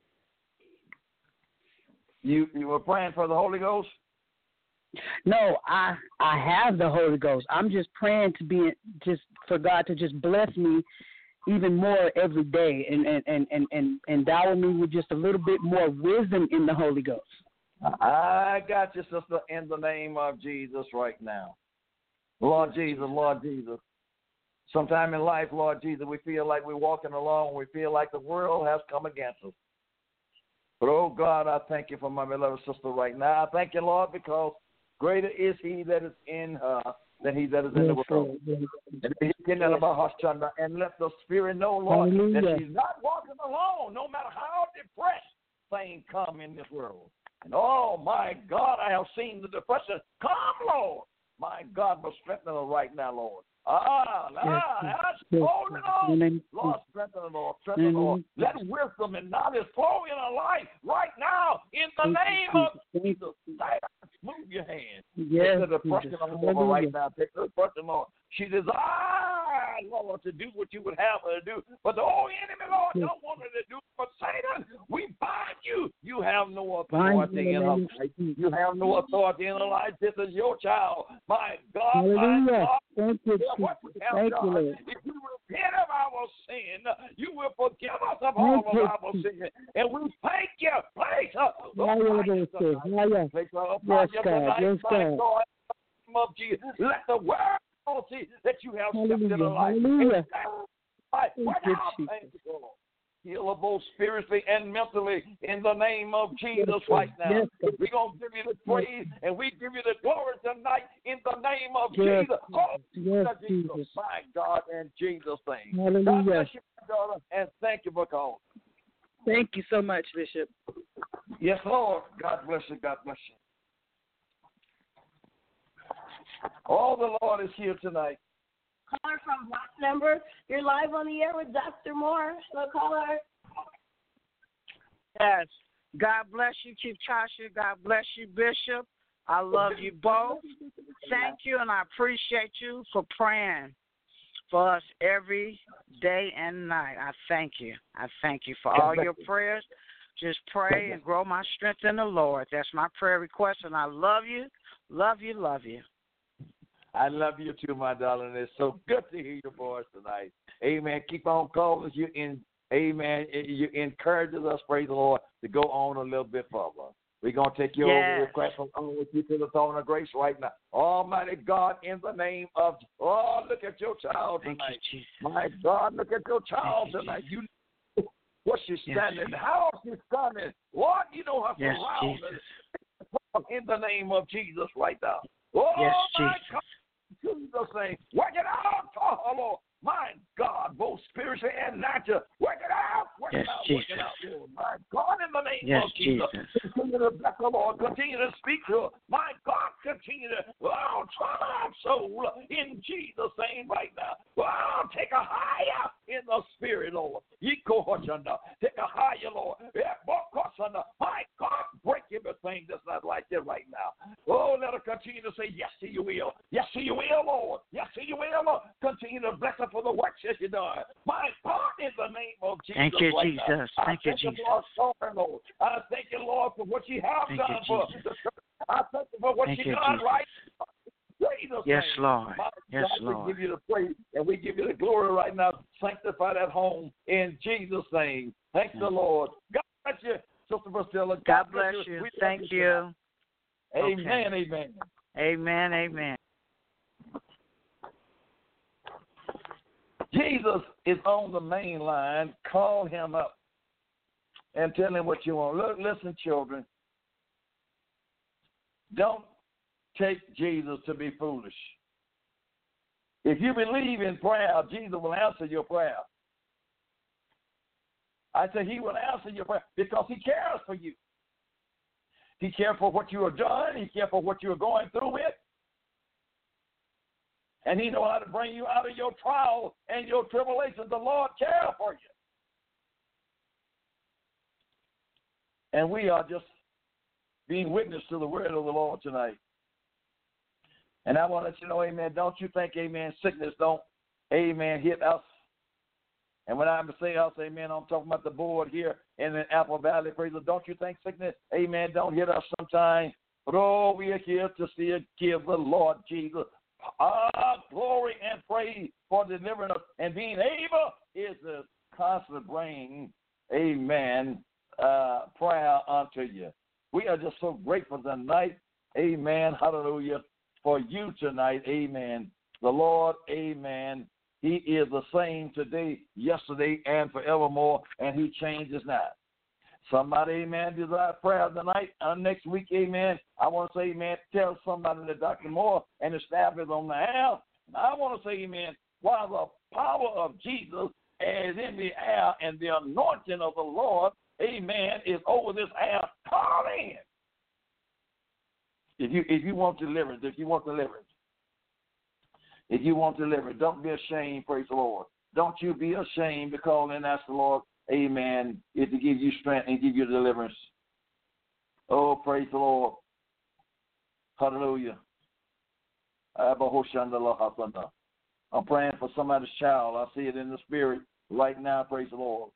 you you were praying for the Holy Ghost? No, I I have the Holy Ghost. I'm just praying to be just for God to just bless me even more every day and and and and, and endow me with just a little bit more wisdom in the Holy Ghost. I got you, sister, in the name of Jesus right now. Lord Jesus, Lord Jesus. Sometime in life, Lord Jesus, we feel like we're walking along. We feel like the world has come against us. But, oh, God, I thank you for my beloved sister right now. I thank you, Lord, because greater is he that is in her than he that is in the world. And let the Spirit know, Lord, Hallelujah. that she's not walking alone, no matter how depressed things come in this world. And, oh, my God, I have seen the depression. Come, Lord. My God, will strengthen her right now, Lord. Ah, ah, yes, holding on. Lord, strengthen her, Lord. Strengthen her, Lord. Let wisdom and knowledge flow in her life right now in the name of Jesus. Move your hand. Yes, Take the depression over her right now. Take the depression, Lord. She desires, Lord, to do what you would have her to do. But the old enemy, Lord, don't want her to do it. But Satan, we bind you. You have no authority in her life. You have no authority in her life. This is your child. My God, Hallelujah. my God. Thank you, What we have Thank done. you, Lord. If you repent of our sin, you will forgive us of all of our sin. And we thank you. Place her. Place her upon Yes, you God. tonight, Yes, my God. God. In the name of Jesus. Let the world see that you have stepped in her Hallelujah. life. Hallelujah. Right. Thank Right you, now, Jesus. thank you, Lord. Heal her both spiritually and mentally in the name of Jesus right now. Yes, God. We're going to give you the praise and we give you the glory tonight in the name of Yes, Jesus. Oh, yes, Jesus. Jesus. My God, in Jesus' name. Hallelujah. God bless you, my daughter, and thank you for calling. Thank you so much, Bishop. Yes, Lord. God bless you. God bless you. Oh, the Lord is here tonight. Caller from Box Number. You're live on the air with Doctor Moore. Hello, caller. Yes. God bless you, Chief Tasha. God bless you, Bishop. I love you both. Thank you, and I appreciate you for praying for us every day and night. I thank you. I thank you for all your prayers. Just pray and grow my strength in the Lord. That's my prayer request, and I love you, love you, love you. I love you too, my darling. It's so good to hear your voice tonight. Amen. Keep on calling. You in, amen. You encourages us, praise the Lord, to go on a little bit further. We're going to take your Yes. request on with you to the throne of grace right now. Almighty God, in the name of, oh, look at your child Thank tonight. you, Jesus. My God, look at your child Thank you, tonight. You know what she's Yes. standing, how she's standing. Lord, you know her Yes, surroundings. Jesus. In the name of Jesus right now. Oh, Yes, my Jesus. God. Jesus saying, work it out, oh Lord. My God, both spiritually and natural. Work it out, work Yes, it out, Jesus. work it out, Lord. My God, in the name Yes, of Jesus. Jesus. Continue to bless the Lord. Continue to speak to her. My God, continue to, oh, try our soul in Jesus' name right now. Oh, take a higher in the spirit, Lord. Take a higher, Lord. My God, break everything that's not like that right now. Oh, let her continue to say yes to your will. Yes to your will, Lord. Yes to your will, Lord. Continue to bless her for the work that you've done. My God, in the name of Jesus. Thank you, right Jesus. Now, Thank I you, thank Jesus. You for her, Lord. I thank you, Lord, for what you have Thank done you, for Jesus. the church. I thank you for what Thank you you, done Jesus. right now. Jesus' Yes, name. Lord. My Yes, God, Lord. We give you the praise and we give you the glory right now. Sanctify that home in Jesus' name. Thank the Lord. God bless you, Sister Priscilla. God, God bless you. We love Thank you. you. Amen, Okay. amen. Amen, amen. Jesus is on the main line. Call him up and tell him what you want. Look, listen, children. Don't take Jesus to be foolish. If you believe in prayer, Jesus will answer your prayer. I said he will answer your prayer because he cares for you. He cares for what you have done. He cares for what you are going through with. And he knows how to bring you out of your trials and your tribulations. The Lord cares for you. And we are just being witness to the word of the Lord tonight. And I want to let you know, amen, don't you think, amen, sickness don't, amen, hit us. And when I'm saying us, amen, I'm talking about the board here in the Apple Valley. Praise the Lord. Don't you think sickness, amen, don't hit us sometimes. But oh, we are here to still give the Lord Jesus ah, glory and praise for delivering us. And being able is to constantly bring, amen, uh, prayer unto you. We are just so grateful tonight. Amen. Hallelujah. For you tonight. Amen. The Lord, amen. He is the same today, yesterday, and forevermore, and he changes not. Somebody, amen, desire prayer tonight. Uh, next week, amen. I want to say, amen, tell somebody that Doctor Moore and the staff is on the air. And I want to say, amen, while the power of Jesus is in the air and the anointing of the Lord, amen, is over this air, call in. If you if you want deliverance, if you want deliverance, if you want deliverance, don't be ashamed, praise the Lord. Don't you be ashamed to call in and ask the Lord, amen, if to give you strength and give you deliverance. Oh, praise the Lord. Hallelujah. I'm praying for somebody's child. I see it in the spirit right now, praise the Lord.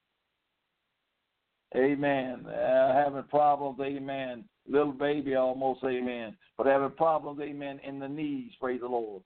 Amen. Uh, having problems, amen. Little baby almost, amen. But having problems, amen, in the knees, praise the Lord.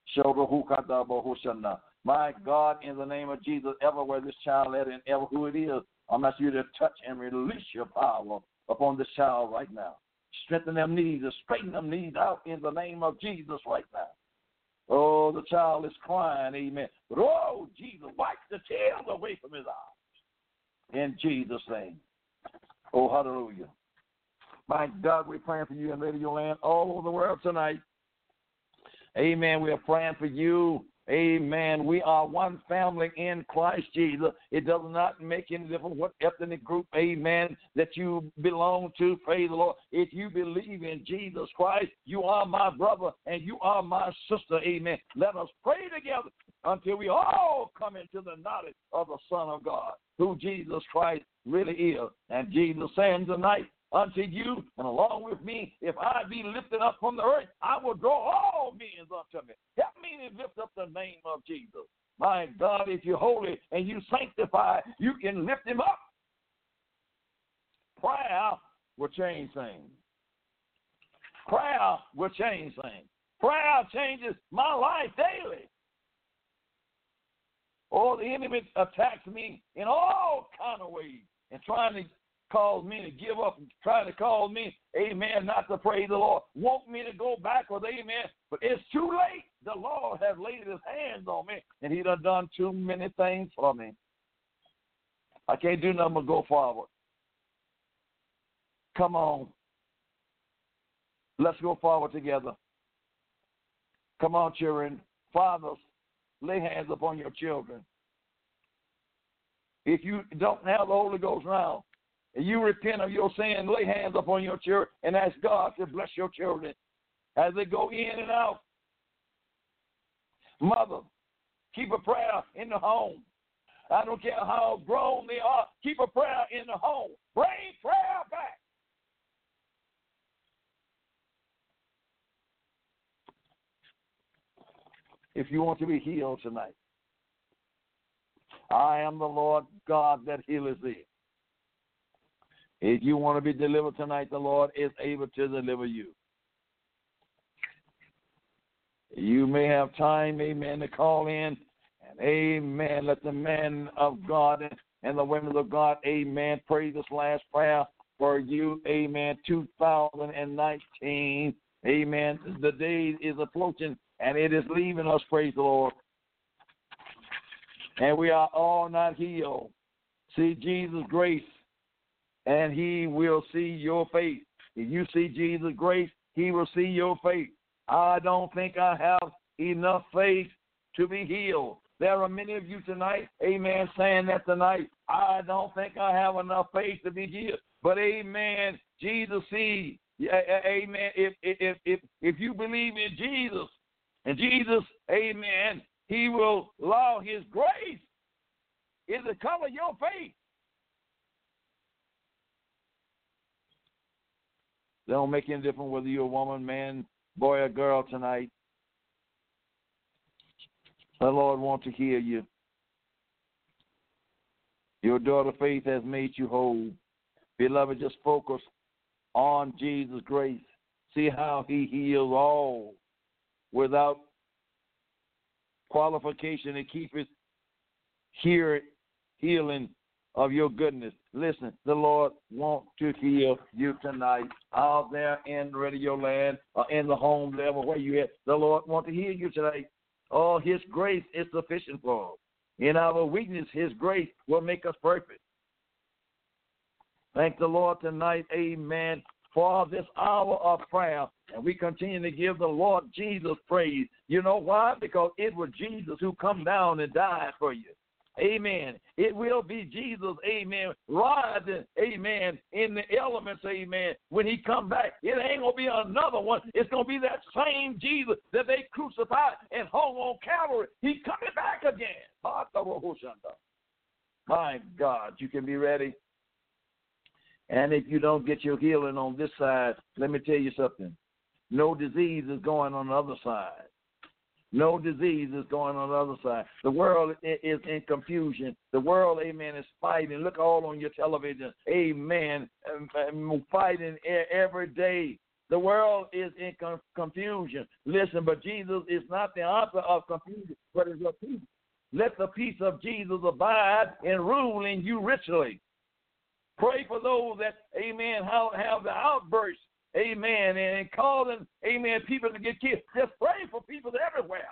My God, in the name of Jesus, ever where this child is and ever who it is, I'm asking you to touch and release your power upon this child right now. Strengthen them knees and straighten them knees out in the name of Jesus right now. Oh, the child is crying, amen. But, oh, Jesus, wipe the tears away from his eyes. In Jesus' name. Oh, hallelujah. My God, we're praying for you in Radio Land all over the world tonight. Amen. We are praying for you. Amen. We are one family in Christ Jesus. It does not make any difference what ethnic group, amen, that you belong to. Praise the Lord. If you believe in Jesus Christ, you are my brother and you are my sister. Amen. Let us pray together until we all come into the knowledge of the Son of God, who Jesus Christ really is. And Jesus saying tonight, unto you and along with me, if I be lifted up from the earth, I will draw all men unto me. Help me to lift up the name of Jesus. My God, if you're holy and you sanctify, you can lift him up. Prayer will change things. Prayer will change things. Prayer changes my life daily. Oh, the enemy attacks me in all kind of ways and trying to cause me to give up and try to cause me, amen, not to praise the Lord. Want me to go backwards, amen. But it's too late. The Lord has laid his hands on me, and he done done too many things for me. I can't do nothing but go forward. Come on. Let's go forward together. Come on, children. Fathers, lay hands upon your children. If you don't have the Holy Ghost now, and you repent of your sin, lay hands upon your children and ask God to bless your children as they go in and out. Mother, keep a prayer in the home. I don't care how grown they are. Keep a prayer in the home. Bring prayer back. If you want to be healed tonight, I am the Lord God that healeth thee. If you want to be delivered tonight, the Lord is able to deliver you. You may have time, amen, to call in, and amen, let the men of God and the women of God, amen, pray this last prayer for you, amen, two thousand nineteen, amen. The day is approaching, and it is leaving us, praise the Lord. And we are all not healed. See Jesus' grace, and he will see your faith. If you see Jesus' grace, he will see your faith. I don't think I have enough faith to be healed. There are many of you tonight, amen, saying that tonight. I don't think I have enough faith to be healed. But, amen, Jesus sees. Amen. If, if, if, if you believe in Jesus, and Jesus, amen, he will allow his grace is to cover your faith. It don't make any difference whether you're a woman, man, boy, or girl tonight. The Lord wants to hear you. Your daughter faith has made you whole. Beloved, just focus on Jesus' grace. See how he heals all without qualification to keep it here healing of your goodness. Listen, the Lord wants to heal you tonight out there in radio land or in the home level where you at. The Lord wants to heal you tonight. Oh, his grace is sufficient for us. In our weakness, his grace will make us perfect. Thank the Lord tonight, amen, for this hour of prayer. And we continue to give the Lord Jesus praise. You know why? Because it was Jesus who come down and died for you. Amen. It will be Jesus, amen, rising, amen, in the elements, amen, when he come back. It ain't going to be another one. It's going to be that same Jesus that they crucified and hung on Calvary. He's coming back again. My God, you can be ready. And if you don't get your healing on this side, let me tell you something. No disease is going on the other side. No disease is going on the other side. The world is in confusion. The world, amen, is fighting. Look all on your television. Amen. Fighting every day. The world is in confusion. Listen, but Jesus is not the author of confusion, but is your peace. Let the peace of Jesus abide and rule in you richly. Pray for those that, amen, have, have the outbursts. Amen. And calling, amen, people to get killed. Just pray for people everywhere.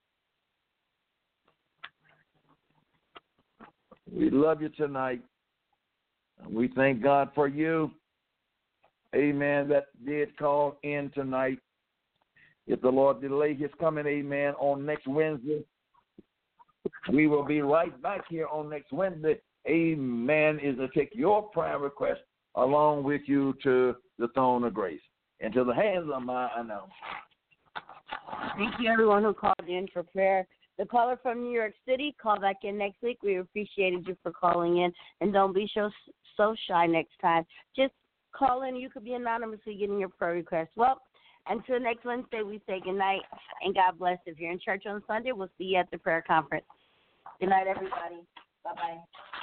We love you tonight. We thank God for you. Amen. That did call in tonight. If the Lord delay his coming, amen, on next Wednesday, we will be right back here on next Wednesday. Amen. Is to take your prayer request along with you to the throne of grace. Into the hands of my announcement. Thank you, everyone who called in for prayer. The caller from New York City, call back in next week. We appreciated you for calling in. And don't be so, so shy next time. Just call in. You could be anonymously getting your prayer request. Well, until next Wednesday, we say good night and God bless. If you're in church on Sunday, we'll see you at the prayer conference. Good night, everybody. Bye-bye.